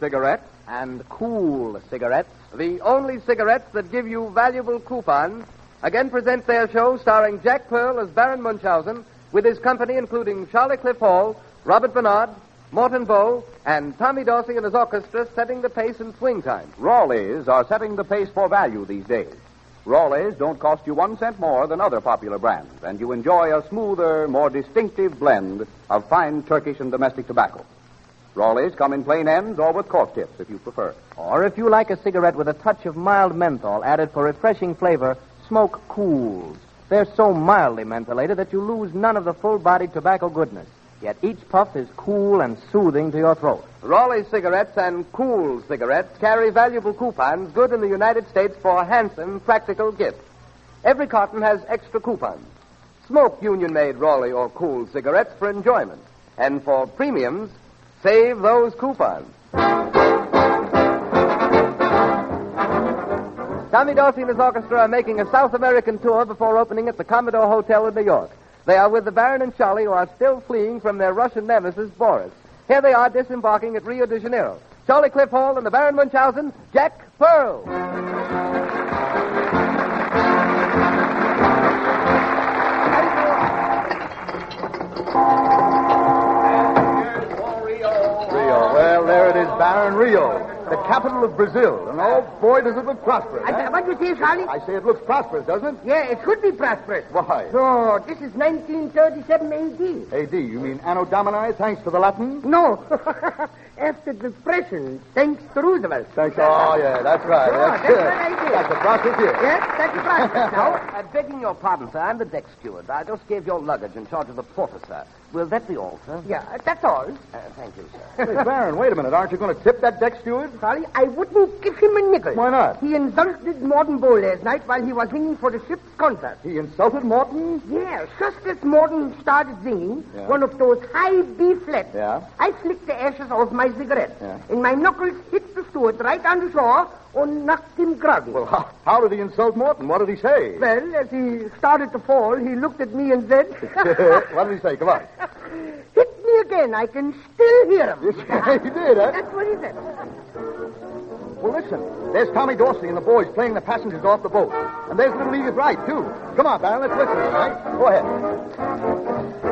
cigarettes and Cool cigarettes, the only cigarettes that give you valuable coupons, again present their show starring Jack Pearl as Baron Munchausen, with his company including Charlie Cliff Hall, Robert Bernard, Morton Bow, and Tommy Dorsey and his orchestra setting the pace in swing time. Rawleys are setting the pace for value these days. Rawleys don't cost you 1 cent more than other popular brands, and you enjoy a smoother, more distinctive blend of fine Turkish and domestic tobacco. Rawleys come in plain ends or with cork tips, if you prefer. or if you like a cigarette with a touch of mild menthol added for refreshing flavor, smoke Cools. They're so mildly mentholated that you lose none of the full-bodied tobacco goodness. Yet each puff is cool and soothing to your throat. Raleigh cigarettes and Cool cigarettes carry valuable coupons good in the United States for handsome, practical gifts. Every carton has extra coupons. Smoke union-made Raleigh or Cool cigarettes for enjoyment. And for premiums, save those coupons. Tommy Dorsey and his orchestra are making a South American tour before opening at the Commodore Hotel in New York. They are with the Baron and Charlie, who are still fleeing from their Russian nemesis, Boris. Here they are disembarking at Rio de Janeiro. Charlie Cliff Hall and the Baron Munchausen, Jack Pearl. Rio. Well, there it is, Baron, Rio, the capital of Brazil. And oh, boy, does it look prosperous. What do you say, Charlie? I say it looks prosperous, doesn't it? Yeah, it should be prosperous. Why? So, this is 1937 A.D. A.D., you mean Anno Domini, thanks to the Latin? No. After the Depression, thanks to Roosevelt. Thanks. Oh, yeah, that's right. Sure, that's what I did. That's a prosperous year. Yes, that's a prosperous. Now, Begging your pardon, sir, I'm the deck steward. I just gave your luggage in charge of the porter, sir. Will that be all, sir? yeah, that's all. Thank you, sir. Hey, Baron, wait a minute. Aren't you going to tip that deck steward? Charlie, I wouldn't give him a nickel. Why not? He insulted Morton Bow last night while he was singing for the ship's concert. He insulted Morton? Yeah, just as Morton started singing, Yeah. one of those high B flats, Yeah. I flicked the ashes off my cigarette. Yeah. And my knuckles hit the steward right on the shore and knocked him groggy. Well, how did he insult Morton? What did he say? Well, as he started to fall, he looked at me and said, What did he say? Come on. hit me again. I can still hear him. He did, huh? That's what he said. Well, listen. There's Tommy Dorsey and the boys playing the passengers off the boat. And there's little Edith Wright, too. Come on, Baron, let's listen, all right? Go ahead.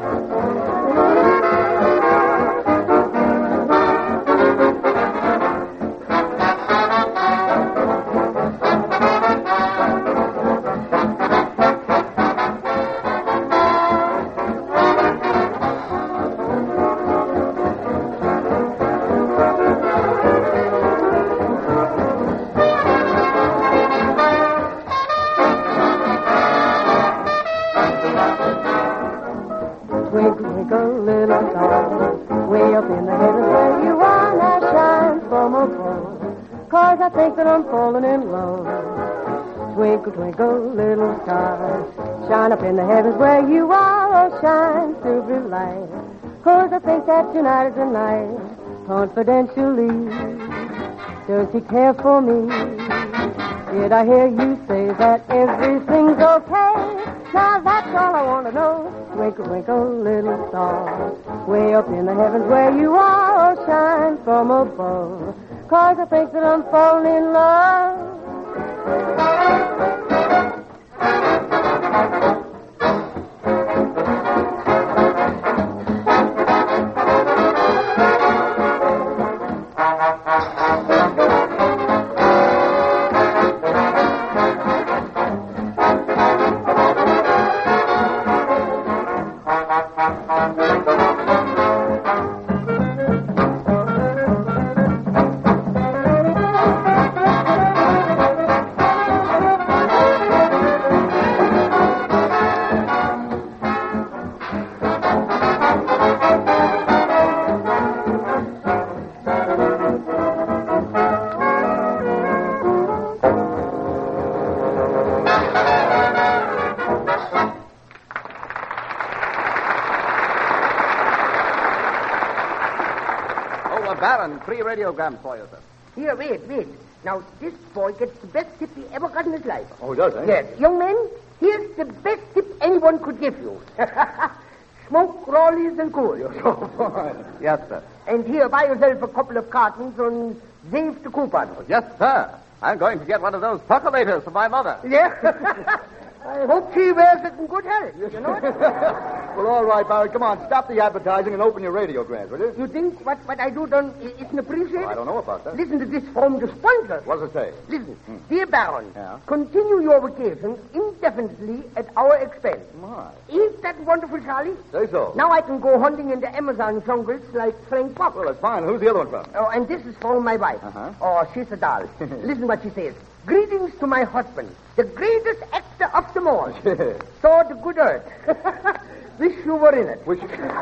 Twinkle, twinkle, little star, way up in the heavens where you are, now shine from above. 'Cause I think that I'm falling in love. Twinkle, twinkle, little star, shine up in the heavens where you are, oh, shine through the light. 'Cause I think that tonight is the night, confidentially. Does he care for me? Did I hear you say that everything's okay? Now that's all I want to know. Twinkle, twinkle, little star, way up in the heavens where you are, oh, shine from above. 'Cause I think that I'm falling in love. Baron, 3 radiograms for you, sir. Here, wait. Now, this boy gets the best tip he ever got in his life. Oh, he does, eh? Yes. Young man, here's the best tip anyone could give you. Smoke Rawleys and cool. So fine. Yes, sir. And here, buy yourself a couple of cartons and save the coupon. Yes, sir. I'm going to get one of those percolators for my mother. Yeah. I hope she wears it in good health. You know it? Well, all right, Barry. Come on, stop the advertising and open your radio, Grant, will you? You think what I do done isn't appreciated? I don't know about that. Listen to this from the sponsor. What does it say? Listen, dear Baron, Yeah? continue your vacation indefinitely at our expense. My. Ain't that wonderful, Charlie? Say so. Now I can go hunting in the Amazon jungles like Frank Buck. Well, that's fine. Who's the other one from? Oh, and this is for my wife. Uh-huh. Oh, she's a doll. Listen what she says. Greetings to my husband, the greatest actor of them all. Yeah. Saw the good earth. Wish you were in it. Which... Ain't that...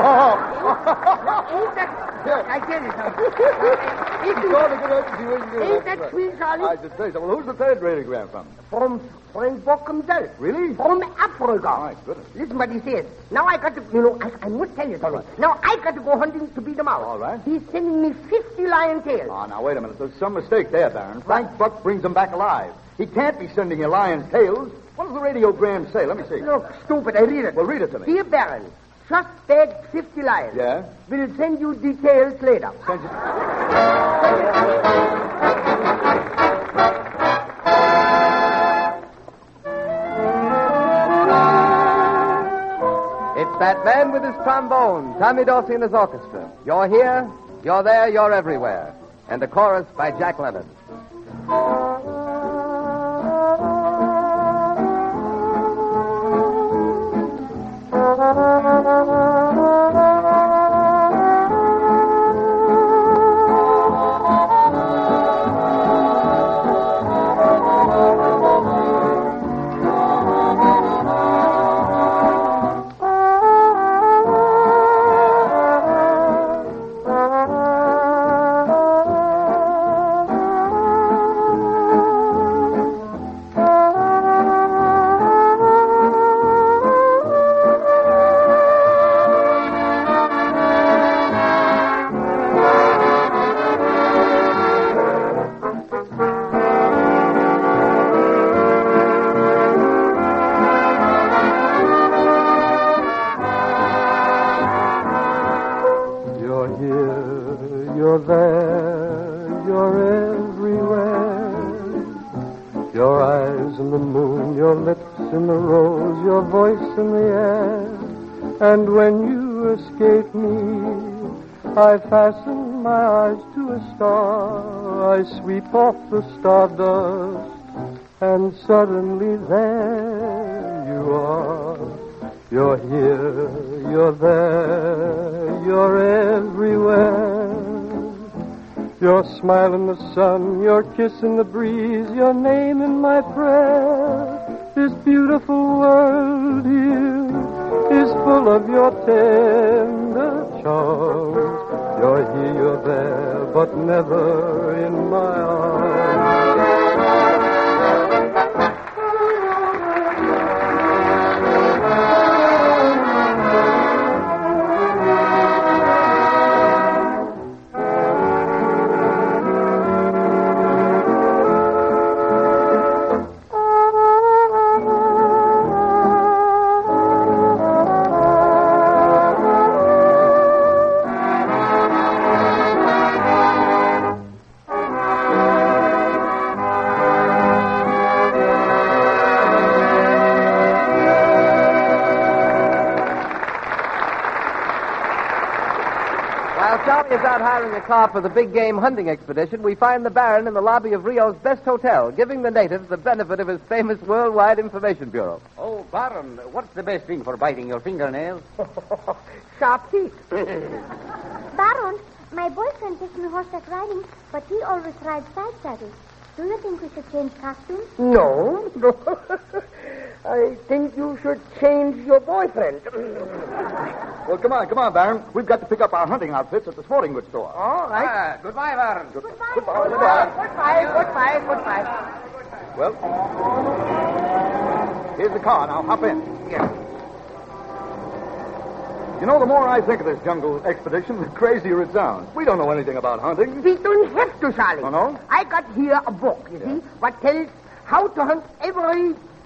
I tell you something. Ain't that sweet, Charlie? I should say so. Well, who's the third radiogram from? From Frank Buck himself. Really? From Africa. My goodness. Listen what he says. Now I got to, I must tell you something. Now I got to go hunting to beat him out. All right. He's sending me 50 lion tails. Oh, now, wait a minute. There's some mistake there, Baron. Frank Buck brings them back alive. He can't be sending you lion's tails. What does the radiogram say? Let me see. Look, stupid, I read it. Well, read it to me. Dear Baron, just bagged 50 lions. Yeah? We'll send you details later. Send you... It's that man with his trombone, Tommy Dorsey and his orchestra. You're here, you're there, you're everywhere. And the chorus by Jack Lemmon. You're there, you're everywhere. Your eyes in the moon, your lips in the rose, your voice in the air. And when you escape me, I fasten my eyes to a star. I sweep off the stardust, and suddenly there you are. You're here, you're there, you're everywhere. Your smile in the sun, your kiss in the breeze, your name in my prayer. This beautiful world here is full of your tender charms. You're here, you're there, but never in my arms. While Charlie is out hiring a car for the big game hunting expedition, we find the Baron in the lobby of Rio's best hotel, giving the natives the benefit of his famous Worldwide Information Bureau. Oh, Baron, what's the best thing for biting your fingernails? Sharp teeth. Baron, my boyfriend takes me horseback riding, but he always rides side saddle. Do you think we should change costumes? No. I think you should change your boyfriend. Well, come on, Baron. We've got to pick up our hunting outfits at the sporting goods store. All right. Goodbye, Baron. Goodbye. Well, here's the car. Now, hop in. Yes. You know, the more I think of this jungle expedition, the crazier it sounds. We don't know anything about hunting. We don't have to, Charlie. Oh, no? I got here a book, you see, what tells how to hunt every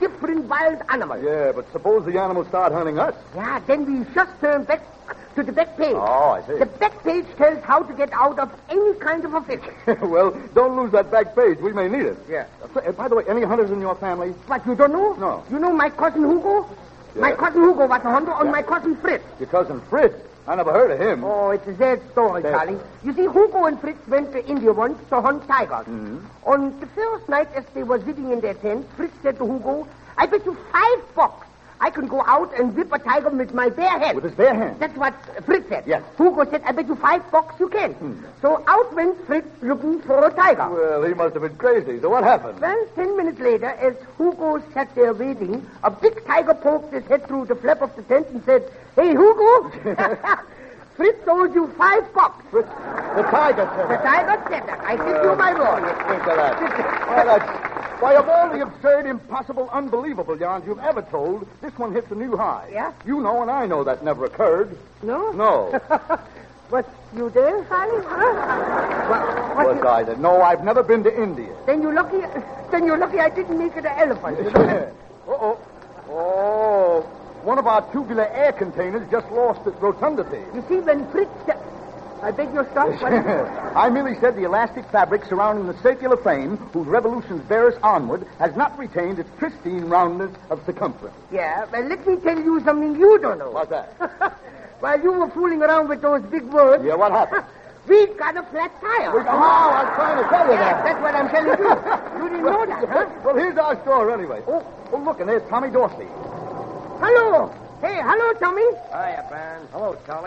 different wild animals. Yeah, but suppose the animals start hunting us. Yeah, then we just turn back to the back page. Oh, I see. The back page tells how to get out of any kind of a fish. Well, don't lose that back page. We may need it. Yeah. By the way, any hunters in your family? What, you don't know? No. You know my cousin Hugo? Yeah. My cousin Hugo was a hunter, and my cousin Fritz. Your cousin Fritz. I never heard of him. Oh, it's a sad story, Sad. Charlie. You see, Hugo and Fritz went to India once to hunt tigers. Mm-hmm. On the first night, as they were sitting in their tent, Fritz said to Hugo, I bet you $5 I can go out and whip a tiger with my bare hands. With his bare hands? That's what Fritz said. Yes. Hugo said, I bet you $5 you can. So out went Fritz looking for a tiger. Well, he must have been crazy. So what happened? Well, 10 minutes later, as Hugo sat there waiting, a big tiger poked his head through the flap of the tent and said, Hey, Hugo, Fritz owes you $5. The tiger said The it. tiger said that. I give you my word. Think of that. Why, of all the absurd, impossible, unbelievable yarns you've ever told, this one hits a new high. Yeah? You know and I know that never occurred. No? No. Was you there, Charlie? Huh? What Was you- I? No, I've never been to India. Then you're lucky I didn't make it an elephant. Uh-oh. Oh, one of our tubular air containers just lost its rotundity. You see, when Fritz said... I beg your stop. What? I merely said the elastic fabric surrounding the circular frame, whose revolutions bear us onward, has not retained its pristine roundness of circumference. Yeah, well, let me tell you something you don't know. What's that? While you were fooling around with those big words... Yeah, what happened? We got a flat tire. Oh, I was trying to tell you Yes, that. that's what I'm telling you. You didn't know that, huh? Well, here's our store anyway. Oh, look, and there's Tommy Dorsey. Hello. Hey, hello, Tommy. Hiya, Barnes. Hello, Charlie.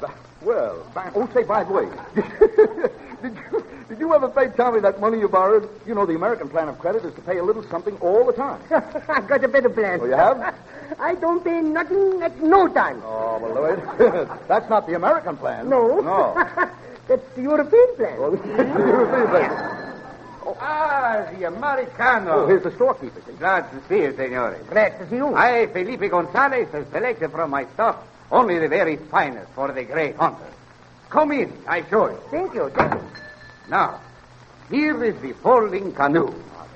Say, by the way, did you ever pay Tommy that money you borrowed? You know, the American plan of credit is to pay a little something all the time. I got a better plan. Oh, you have? I don't pay nothing at no time. Oh, well, wait. That's not the American plan. No. No. That's the European plan. Well, you see, but- the Americano. Oh, here's the storekeeper. Glad to see you, senores. Glad to see you. I, Felipe Gonzalez, has selected from my stock only the very finest for the great hunter. Come in, I show you. Thank you. Now, here is the folding canoe.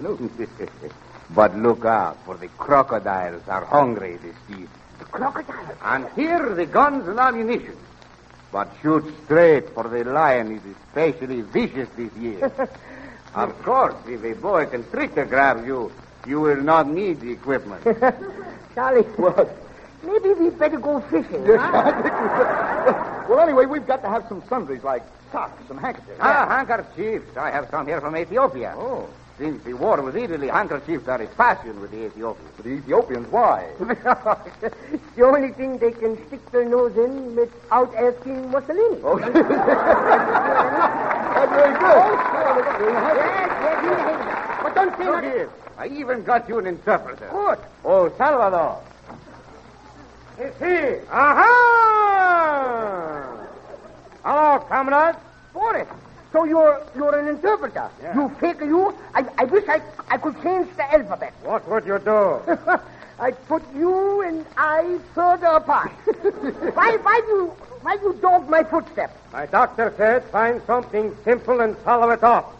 But look out, for the crocodiles are hungry this season. The crocodile. And here the guns and ammunition. But shoot straight, for the lion is especially vicious this year. Of course, if a boa constrictor grabs you, you will not need the equipment. Charlie. What? Maybe we better go fishing. Yes, huh? I think we should. Well, anyway, we've got to have some sundries like socks and handkerchiefs. Handkerchiefs. I have some here from Ethiopia. Oh. Since the war with Italy, handkerchiefs are a fashion with the Ethiopians. For the Ethiopians, why? It's the only thing they can stick their nose in without asking Mussolini. Oh, that's very good. Yes, but don't say Look nothing. here. I even got you an interpreter. Good. Oh, Salvador. It's here. Aha! Hello, comrade. Boris. So you're an interpreter. Yeah. You fake you. I wish I could change the alphabet. What would you do? I'd put you and I further apart. Why do you dog my footsteps? My doctor said find something simple and follow it up.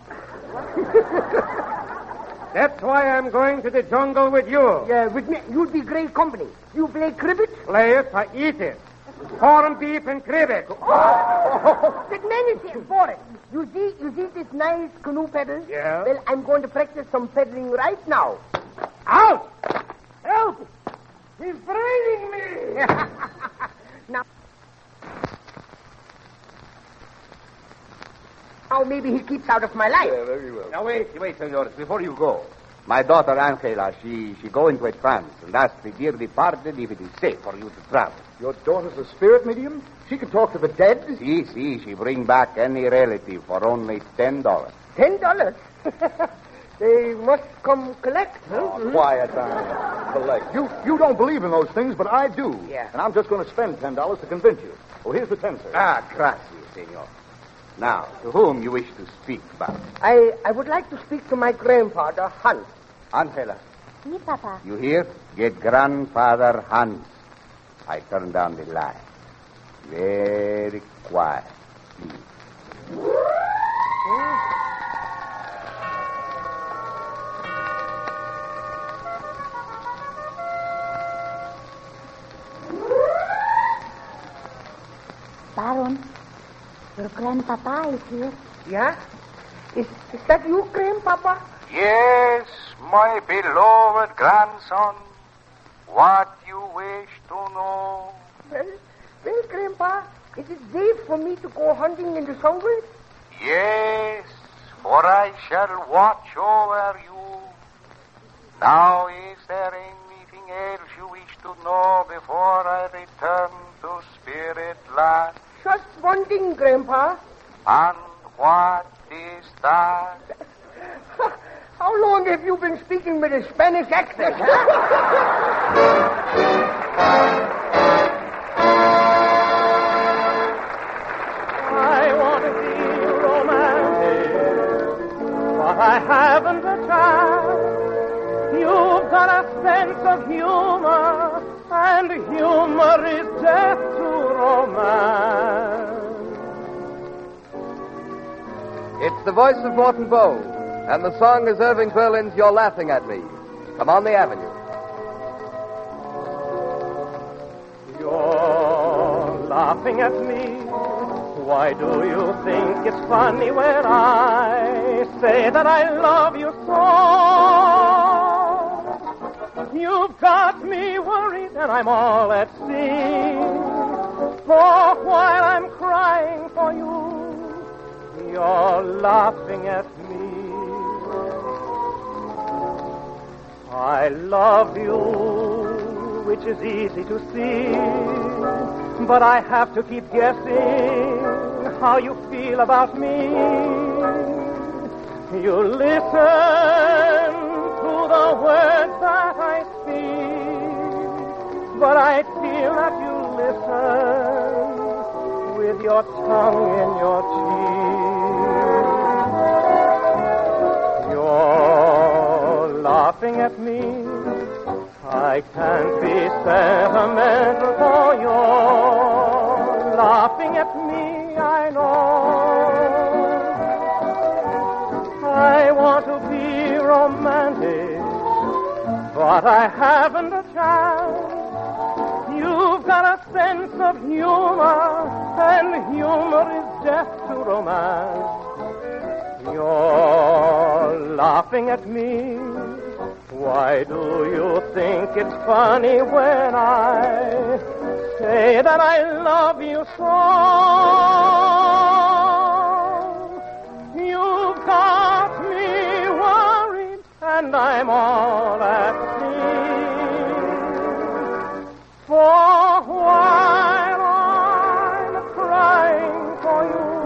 That's why I'm going to the jungle with you. Yeah, with me, you'd be great company. You play cribbage? Play it, I eat it. Corned beef and cribbage. Oh, that man is here, Boris. You see this nice canoe pedal? Yeah. Well, I'm going to practice some pedaling right now. Out! Help! He's draining me! Now maybe he keeps out of my life. Yeah, very well. Now, wait, senores, before you go. My daughter, Angela, she go into a trance and asked the dear departed if it is safe for you to travel. Your daughter's a spirit medium? She can talk to the dead? She bring back any relative for only $10. $10? They must come collect, huh? Oh, quiet down. Collect. You don't believe in those things, but I do. Yeah. And I'm just going to spend $10 to convince you. Oh, here's the 10, sir. Gracias, senor. Now, to whom you wish to speak, Bob? I would like to speak to my grandfather, Hans. Angela, Si, Papa. you hear? Get grandfather Hans. I turn down the light. Very quiet, please. Baron. Your grandpapa is here. Yeah? Is that you, Grandpapa? Yes, my beloved grandson. What you wish to know? Well, Grandpa, is it safe for me to go hunting in the jungle? Yes, for I shall watch over you. Now, is there anything else you wish to know before I return to Spirit Land? Just one thing, Grandpa. And what is that? How long have you been speaking with a Spanish accent? I want to be romantic, but I haven't the time. You've got a sense of humor, and humor is death to romance. It's the voice of Morton Bow, and the song is Irving Berlin's You're Laughing at Me. Come on the avenue. You're laughing at me. Why do you think it's funny when I say that I love you so? You've got me worried and I'm all at sea. For while I'm crying for you, you're laughing at me. I love you, which is easy to see, but I have to keep guessing how you feel about me. You listen to the words that I speak, but I feel that you listen with your tongue in your cheek. You're laughing at me. I can't be sentimental, for you're laughing at me, I know. I want to be romantic, but I haven't a chance. You've got a sense of humor, and humor is death to romance. You're laughing at me. Why do you think it's funny when I say that I love you so? You've got me worried and I'm all at sea. For while I'm crying for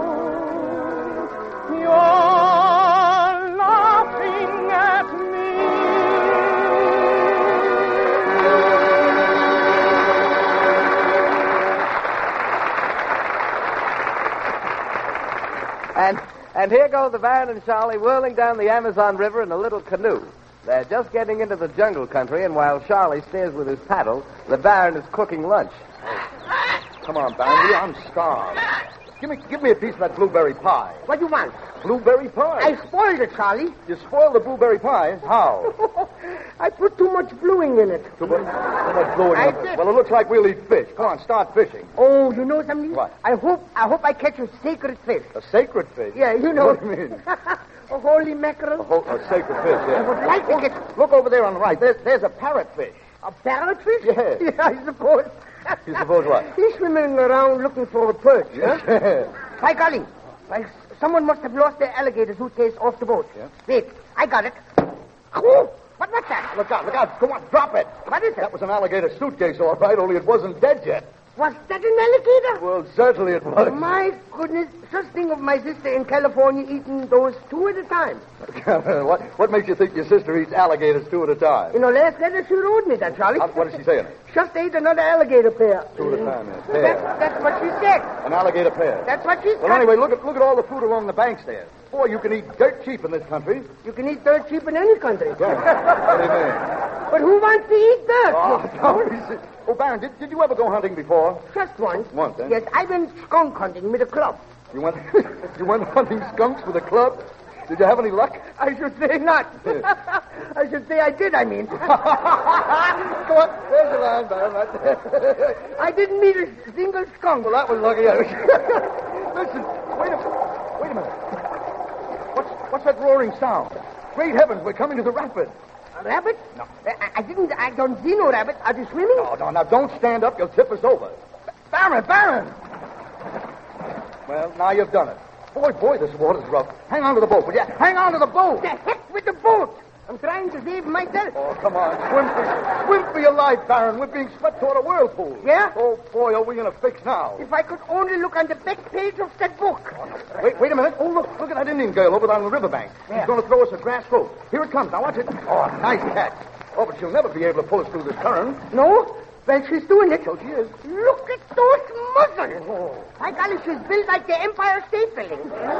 you, you're laughing at me. And here go the Baron and Charlie whirling down the Amazon River in a little canoe. They're just getting into the jungle country, and while Charlie steers with his paddle, the Baron is cooking lunch. Come on, Barnaby, I'm starved. Give me a piece of that blueberry pie. What do you want? Blueberry pie? I spoiled it, Charlie. You spoiled the blueberry pie? How? I put too much bluing in it. Too much bluing I in it. did. Well, it looks like we'll eat fish. Come on, start fishing. Oh, you know something? What? I hope I catch a sacred fish. A sacred fish? Yeah, you know. What do you mean? A holy mackerel. A sacred fish, yeah. I would like to get... Look over there on the right. There's a parrotfish. A parrotfish? Yes. Yeah, I suppose. You suppose what? He's swimming around looking for a perch, Yes. huh? By golly. Well, someone must have lost their alligator suitcase off the boat. Yeah. Wait, I got it. Oh, what was that? Look out. Come on, drop it. What is it? That was an alligator suitcase, all right, only it wasn't dead yet. Was that an alligator? Well, certainly it was. My goodness. Just think of my sister in California eating those two at a time. What makes you think your sister eats alligators two at a time? You know, last letter she wrote me that, Charlie. What is she saying? Just ate another alligator pair. Two at a time, yes. Pair. That's what she said. An alligator pair. That's what she said. Well, anyway, look at all the food along the banks there. Boy, you can eat dirt cheap in this country. You can eat dirt cheap in any country. Yeah. What do you mean? But who wants to eat dirt? Oh, Baron, did you ever go hunting before? Just once. Once, eh? Yes, I went skunk hunting with a club. You went hunting skunks with a club? Did you have any luck? I should say not. I should say I did, I mean. Come on, there's the line, Baron. I didn't meet a single skunk. Well, that was lucky. Listen, wait a minute. What's that roaring sound? Great heavens, we're coming to the rapids. A rabbit? No. I don't see no rabbit. Are you swimming? No, now don't stand up. You'll tip us over. Baron! Well, now you've done it. Boy, this water's rough. Hang on to the boat, will you? Hang on to the boat! The heck with the boat! I'm trying to save myself. Oh, come on. Swim for your life, Baron. We're being swept toward a whirlpool. Yeah? Oh, boy, are we in a fix now. If I could only look on the back page of that book. Wait a minute. Oh, look at that Indian girl over there on the riverbank. Yeah. She's going to throw us a grass rope. Here it comes. Now watch it. Oh, nice catch. Oh, but she'll never be able to pull us through this current. No? Well, she's doing it. So she is. Look at those muzzles. Oh. My golly, she's built like the Empire State Building.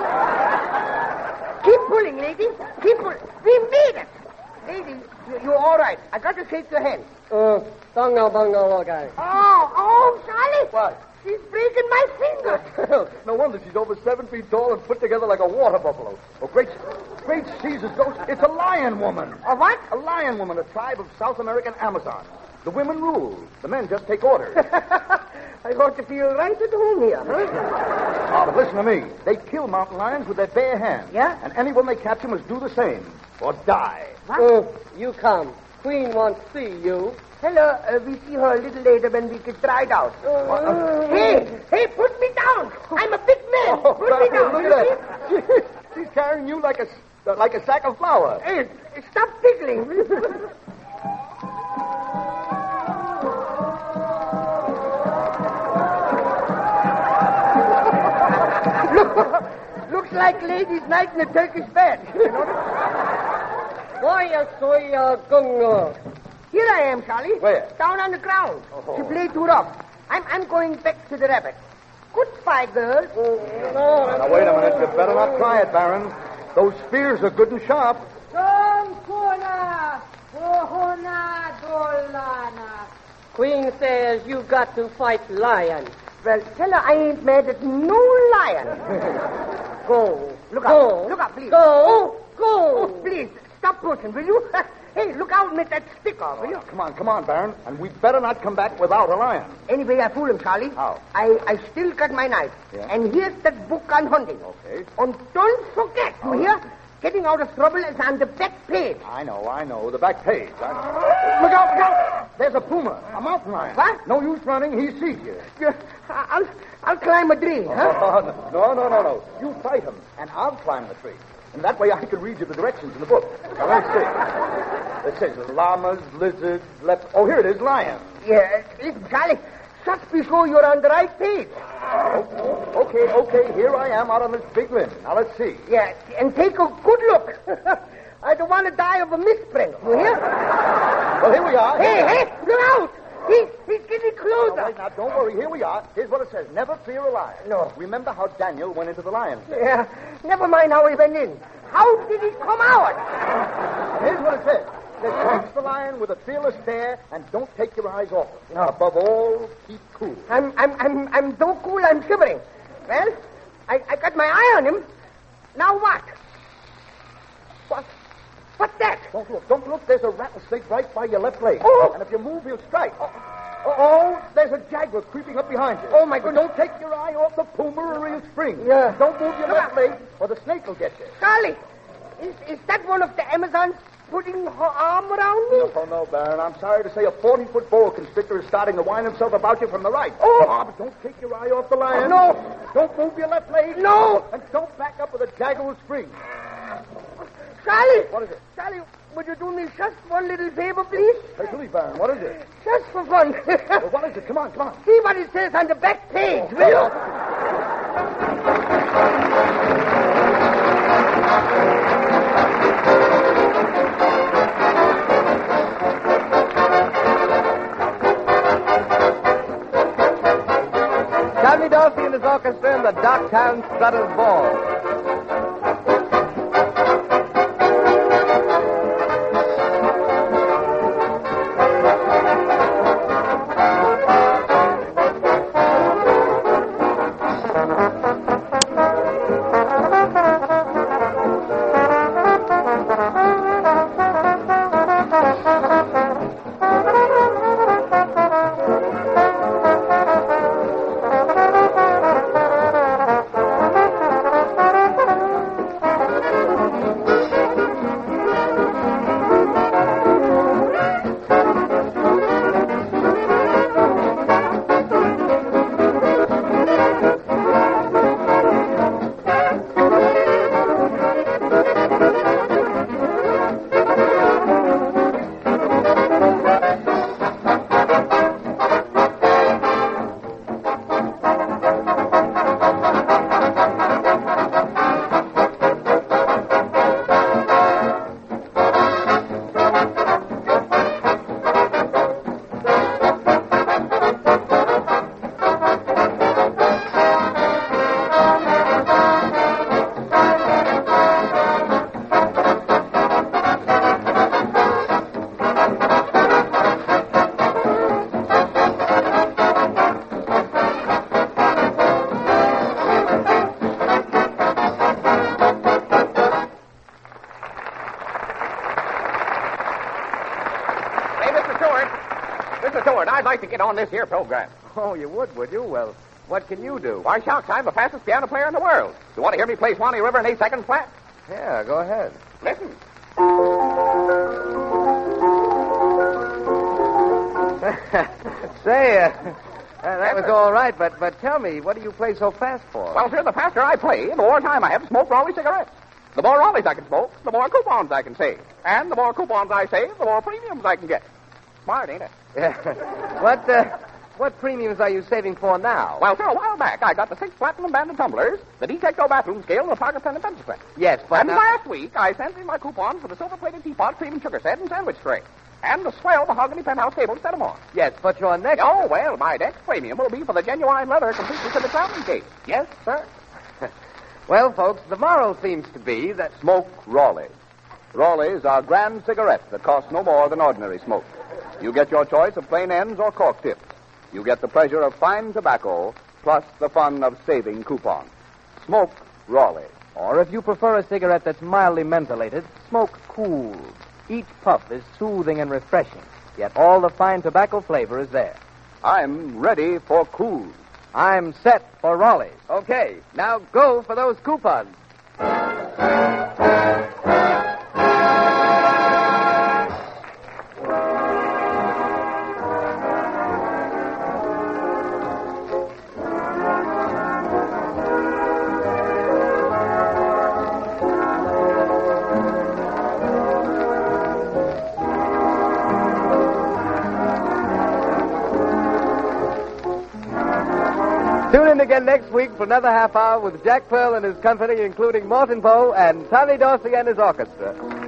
Keep pulling, lady. Keep pulling. We made it. Lady, you're all right. I got to shake your hand. Bungo, okay. Oh, Charlie. What? She's breaking my fingers. No wonder she's over 7 feet tall and put together like a water buffalo. Oh, great Caesar's ghost. It's a lion woman. A what? A lion woman, a tribe of South American Amazons. The women rule. The men just take orders. I ought to feel right at home here, huh? Oh, but listen to me. They kill mountain lions with their bare hands. Yeah? And anyone they capture must do the same. Or die. What? You come. Queen wants to see you. Hello, we see her a little later when we get dried out. Hey, put me down. I'm a big man. Put me down. Look at that. She's carrying you like a sack of flour. Hey, stop tickling. Looks like ladies' night in a Turkish bed. You know? Here I am, Charlie. Where? Down on the ground. Oh. She played too rough. I'm going back to the rabbit. Goodbye, girl. Now, wait a minute. You better not try it, Baron. Those spears are good and sharp. Queen says you got to fight lion. Well, tell her I ain't mad at no lion. Go. Look out. Look out, please. Go. Oh, please, stop pushing, will you? Hey, look out with that sticker, will you? Come on, Baron. And we'd better not come back without a lion. Anyway, I fool him, Charlie. How? I still got my knife. Yeah? And here's that book on hunting. Okay. And don't forget, you hear? Getting out of trouble is on the back page. I know. The back page. Look out. There's a puma, a mountain lion. What? No use running. He sees you. I'll climb a tree, huh? No. You fight him, and I'll climb the tree. And that way I can read you the directions in the book. Now, let's see. It says llamas, lizards, leopards. Oh, here it is, lion. Yeah, listen, Charlie. Just be sure you're on the right page. Okay. Here I am out on this big limb. Now, let's see. Yeah, and take a good look. I don't want to die of a misprint, you hear? Well, here we are. Hey, look out! He's getting closer. All right, now, don't worry. Here we are. Here's what it says. Never fear a lion. No. Remember how Daniel went into the lion's den. Yeah, never mind how he went in. How did he come out? Here's what it says. It says, catch the lion with a fearless stare and don't take your eyes off him. Above all, keep cool. I'm so cool I'm shivering. Well, I got my eye on him. Now what? What's that? Don't look. There's a rattlesnake right by your left leg. Oh. And if you move, he'll strike. Oh, there's a jaguar creeping up behind you. Oh, my goodness. Don't take your eye off the puma or he'll spring. Yeah. Don't move your left leg or the snake will get you. Charlie, is that one of the Amazons putting her arm around me? No, Baron. I'm sorry to say a 40-foot boa constrictor is starting to wind himself about you from the right. Oh. But don't take your eye off the lion. No. Don't move your left leg. No. And don't back up with a jaguar will spring. Charlie. What is it? Charlie, would you do me just one little favor, please? Certainly, Baron. What is it? Just for fun. Well, what is it? Come on. See what it says on the back page, will you? Johnny Dorsey and his orchestra in the Docktown Strutters Ball. like to get on this here program. Oh, you would you? Well, what can you do? Why, shucks, I'm the fastest piano player in the world. You want to hear me play Swanee River in 8 seconds flat? Yeah, go ahead. Listen. Say, that was all right, but tell me, what do you play so fast for? Well, sir, the faster I play, the more time I have to smoke Raleigh cigarettes. The more Raleighs I can smoke, the more coupons I can save. And the more coupons I save, the more premiums I can get. Smart, ain't it? Yeah. What premiums are you saving for now? Well, sir, a while back, I got the 6 platinum banded tumblers, the Detecto bathroom scale, and the Parker pen and pencil set. Yes, but... And last week, I sent in my coupons for the silver-plated teapot, cream and sugar set, and sandwich tray. And the swell mahogany penthouse table to set them on. Yes, but your next... Oh, well, my next premium will be for the genuine leather completely to the traveling case. Yes, sir. Well, folks, the moral seems to be that... Smoke Raleighs. Raleighs are grand cigarettes that cost no more than ordinary smoke. You get your choice of plain ends or cork tips. You get the pleasure of fine tobacco, plus the fun of saving coupons. Smoke Raleigh. Or if you prefer a cigarette that's mildly mentholated, smoke Cools. Each puff is soothing and refreshing, yet all the fine tobacco flavor is there. I'm ready for Cools. I'm set for Raleighs. Okay, now go for those coupons. Tune in again next week for another half hour with Jack Pearl and his company, including Morton Poe and Tommy Dorsey and his orchestra.